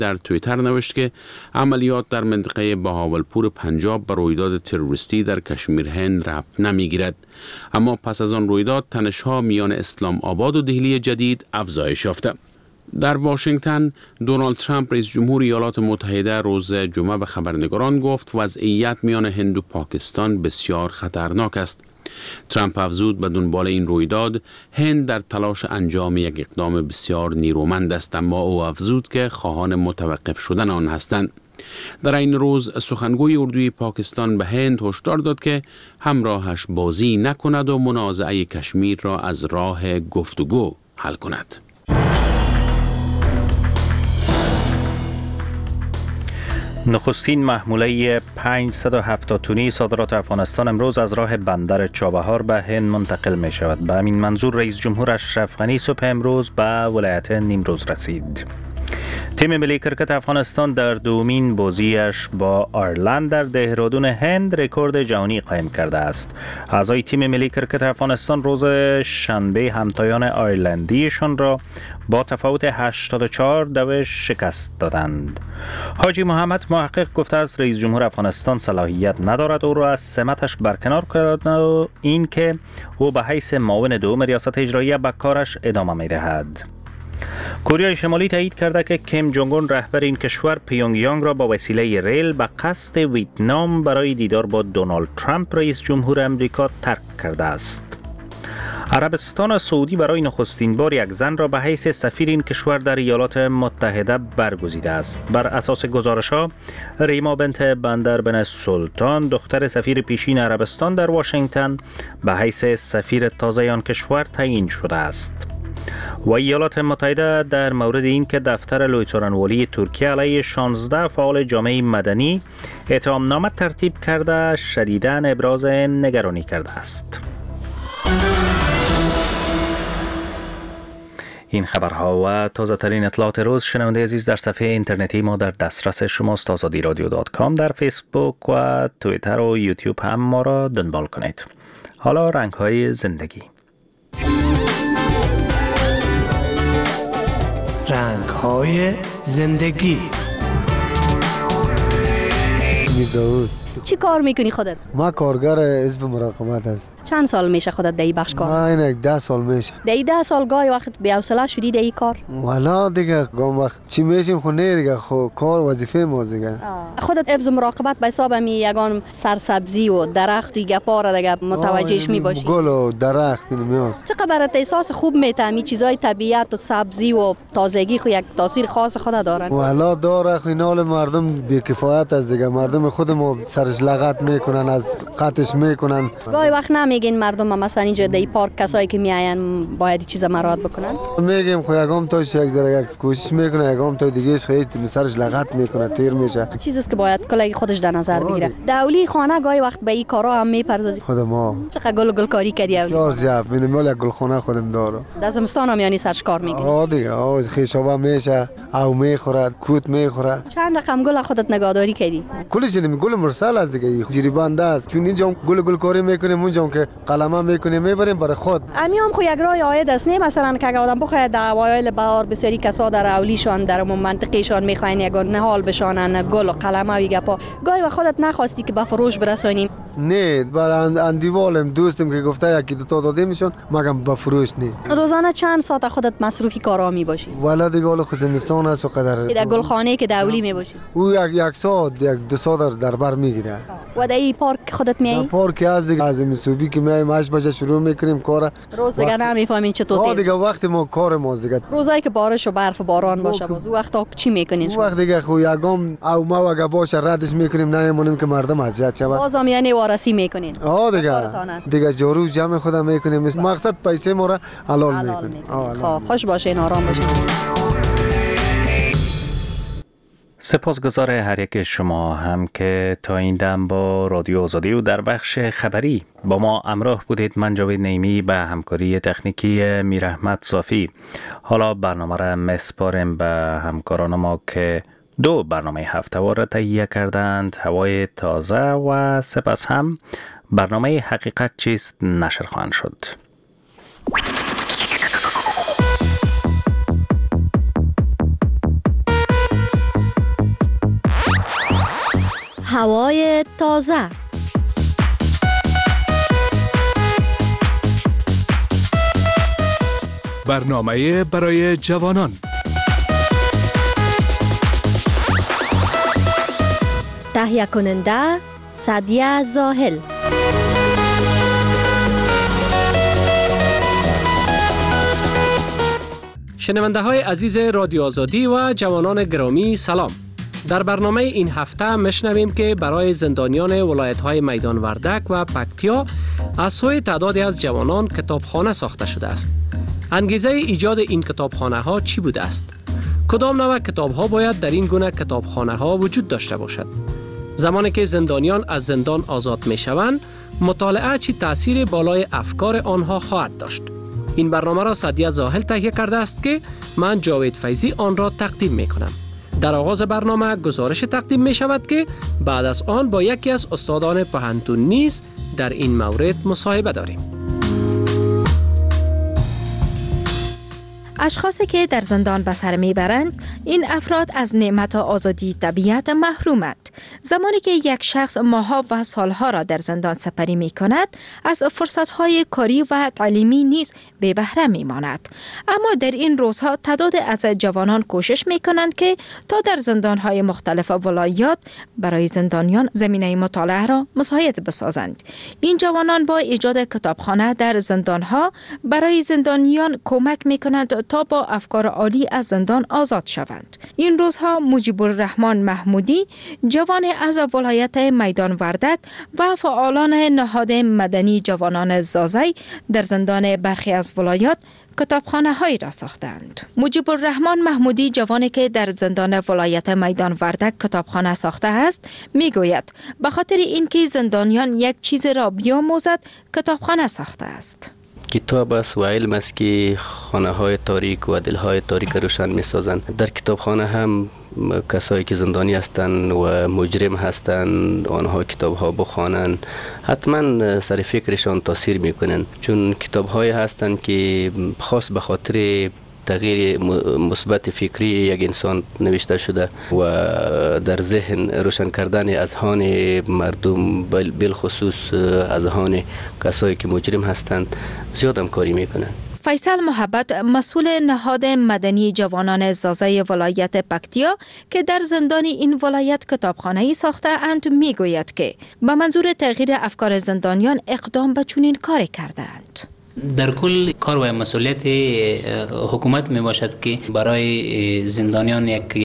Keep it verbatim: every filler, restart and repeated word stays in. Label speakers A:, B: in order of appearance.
A: در توییتر نوشت که عملیات در منطقه بهاولپور پنجاب به رویداد تروریستی در کشمیر هند ربط نمیگیرد. اما پس از آن رویداد تنش‌ها میان اسلام آباد و دهلی جدید افزایش یافته. در واشنگتن دونالد ترامپ رئیس جمهور ایالات متحده روز جمعه به خبرنگاران گفت وضعیت میان هند و پاکستان بسیار خطرناک است. ترامپ افزود به دنبال این رویداد هند در تلاش انجام یک اقدام بسیار نیرومند است، اما او افزود که خواهان متوقف شدن آن هستند. در این روز سخنگوی اردوی پاکستان به هند هشدار داد که همراهش بازی نکند و منازعه کشمیر را از راه گفتگو حل کند.
B: نخستین محموله پانصد و هفتاد تنی صادرات افغانستان امروز از راه بندر چابهار به هند منتقل می شود. به همین منظور رئیس جمهور اشرف غنی صبح امروز به ولایت نیمروز رسید. تیم ملی کرکت افغانستان در دومین بازیش با آیرلند در دهرادون هند رکورد جهانی قائم کرده است. اعضای تیم ملی کرکت افغانستان روز شنبه همتایان آیرلندیشان را با تفاوت هشتاد و چهار دو شکست دادند. حاجی محمد محقق گفته است رئیس جمهور افغانستان صلاحیت ندارد او را از سمتش برکنار کند و این که او به حیث معاون دوم ریاست اجراییه به کارش ادامه می دهد. کره شمالی تایید کرده که کیم جونگ اون رهبر این کشور پیونگ یانگ را با وسیله ریل به قصد ویتنام برای دیدار با دونالد ترامپ رئیس جمهور امریکا ترک کرده است. عربستان سعودی برای نخستین بار یک زن را به حیث سفیر این کشور در ایالات متحده برگزیده است. بر اساس گزارش‌ها ریما بنت بندر بن سلطان دختر سفیر پیشین عربستان در واشنگتن به حیث سفیر تازه آن کشور تعیین شده است. و ایالات متحده در مورد اینکه دفتر لویترانوالی ترکیه علیه شانزده فعال جامعه مدنی اتهامنامه ترتیب کرده شدیداً ابراز نگرانی کرده است. این خبرها و تازه ترین اطلاعات روز شنونده عزیز در صفحه اینترنتی ما در دسترس شماست. آزادی رادیو دات کام در فیسبوک و توییتر و یوتیوب هم ما را دنبال کنید. حالا رنگ های زندگی.
C: رنگ های زندگی.
D: داود
E: چی کار میکنی خودت؟
D: ما کارگر حزب مراقبت هست.
E: چند سال میشه خودت در این بخش کار؟
D: ما این ده سال میشه.
E: در این ده سال گاهی وقت بی‌حوصله شدی در این کار؟
D: والا دیگه گام وقت چی میشیم خو نه دیگه خو کار وظیفه ما دیگه.
E: خودت حفظ مراقبت به حساب می یگان سرسبزی و درخت و گپا را دیگه متوجهش میباشی.
D: گل و درخت اینو میاست.
E: چقدر برات احساس خوب میتمی چیزای طبیعت و سبزی و تازگی خو یک تاثیر خاص خود دارن.
D: والا داره خو اینال مردم بی‌کفایت از دیگه مردم خود ما سرش لغت میکنن از قطعش میکنن.
E: گاهی وقت نمیگین مردم مثلا اینجا در پارک کسایی که میاین باید چیزا مراعات بکنن؟
D: میگیم خو یگام تاش یک ذره یک کوشش میکنه یگام تا دیگهش خیلی سرش لغت میکنه تیر میشه.
E: چیزی است که باید کلی خودش در نظر بگیره. دولی خانه گاهی وقت به این کارا هم میپردازی.
D: خود ما
E: چقدر گل گل کاری کردی اولی؟
D: چهار جف مینیمال یک گلخانه خودم داره.
E: در زمستان هم یعنی سرش کار میکنی؟
D: آه دیگه آه خیشابه میشه او میخوره کوت میخوره.
E: چند رقم گل خودت نگهداری کردی؟
D: کلش نمی گل مرسل است دیگه جیری بنده است چون اینجا گل گل کاری میکنیم اونجا که قلمه میکنیم میبریم برای خود.
E: امی هم خو یک راه عاید است نه مثلا که آدم بخواد در اوایل بهار بسیاری کسا در اولیشان در منطقهشان میخواین یک نهال بشانن گل و قلمه و گپا گاهی و خودت نخواستی که به فروش برسونیم؟
D: نه برای اندیوالم دوستم که گفته یکی دو تا داده میشون مگم به فروش نه.
E: روزانه چند ساعت خودت مصروفی کارا میباشی؟
D: والا دیگه حالا خصمستان است و قدر
E: در گلخانه که دولی میباشی
D: او یک یک ساعت یک دو ساعت در بر میگیره.
E: و در این پارک خودت میای؟
D: پارک از دیگه از میسوبی که میایم هشت بجه شروع میکنیم کار.
E: روز دیگه نمیفهمین چطور
D: آه دیگه وقت ما کار ما دیگه
E: روزایی که بارش و برف و باران باشه باز وقتا چی میکنین؟
D: وقت دیگه خو یگام او ما اگه باشه ردش میکنیم نمیمونیم که مردم اذیت شه.
E: بازم یعنی وارسی میکنین؟
D: آه دیگه دیگه جارو جمع خودم میکنیم مقصد پیسه ما را حلال میکنیم.
E: خب خوش باشین آرام باشین.
B: سپاسگزار هر یک شما هم که تا این دم با رادیو آزادی و در بخش خبری با ما همراه بودید. من جاوید نیمی به همکاری تکنیکی میر احمد صافی. حالا برنامه را مسپاریم به همکاران ما که دو برنامه هفته‌وار را تهیه کردند، هوای تازه و سپس هم برنامه حقیقت چیست نشر خواهند شد.
E: هوای تازه.
F: برنامه برای جوانان.
E: تهیه کننده سعدیه زاهل.
G: شنونده های عزیز رادیو آزادی و جوانان گرامی سلام. در برنامه این هفته میشنویم که برای زندانیان ولایت های میدان وردک و پکتیا از سوی تعدادی از جوانان کتابخانه ساخته شده است. انگیزه ایجاد این کتابخانه ها چی بوده است؟ کدام نوع کتاب ها باید در این گونه کتابخانه ها وجود داشته باشد؟ زمانی که زندانیان از زندان آزاد می شوند، مطالعه چی تأثیر بالای افکار آنها خواهد داشت؟ این برنامه را سعدیه زاهل تهیه کرده است که من جاوید فیضی آن را تقدیم می کنم. در آغاز برنامه گزارش تقدیم می شود که بعد از آن با یکی از استادان پوهنتون نیز در این مورد مصاحبه داریم.
H: اشخاصی که در زندان به سر میبرند، این افراد از نعمت آزادی طبیعت محرومند. زمانی که یک شخص ماه‌ها و سالها را در زندان سپری می کند، از فرصت‌های کاری و تعلیمی نیز بی بهره می ماند. اما در این روزها تعداد از جوانان کوشش می کنند که تا در زندان‌های مختلف ولایات برای زندانیان زمینه مطالعه را مساعد بسازند. این جوانان با ایجاد کتابخانه در زندان‌ها برای زندانیان کمک می کنند تا با افکار عالی از زندان آزاد شوند. این روزها مجیب الرحمن محمودی، جوان از ولایت میدان وردک و فعالان نهاد مدنی جوانان زازی در زندان برخی از ولایات کتابخانه هایی را ساختند. مجیب الرحمن محمودی، جوانی که در زندان ولایت میدان وردک کتابخانه ساخته است، می گوید به خاطر اینکه زندانیان یک چیز را بیاموزد کتابخانه ساخته است.
I: کتاب است و علم است که خانه های تاریک و دل های تاریک روشن می سازند. در کتابخانه هم کسایی که زندانی هستند و مجرم هستند، آنها کتاب ها بخوانند، حتما سر فکرشان تاثیر می کنند، چون کتاب های هستند که خاص به خاطر تغییر مثبت فکری یک انسان نوشته شده و در ذهن روشن کردن اذهان مردم، بالخصوص اذهان کسایی که مجرم هستند، زیاد هم کاری میکنن.
H: فیصل محبت، مسئول نهاد مدنی جوانان زازی ولایت پکتیا که در زندان این ولایت کتابخانه‌ای ساخته اند، می گوید که به منظور تغییر افکار زندانیان اقدام به چنین کاری کرده اند.
J: در کل کار و مسئولیت حکومت می باشد که برای زندانیان یک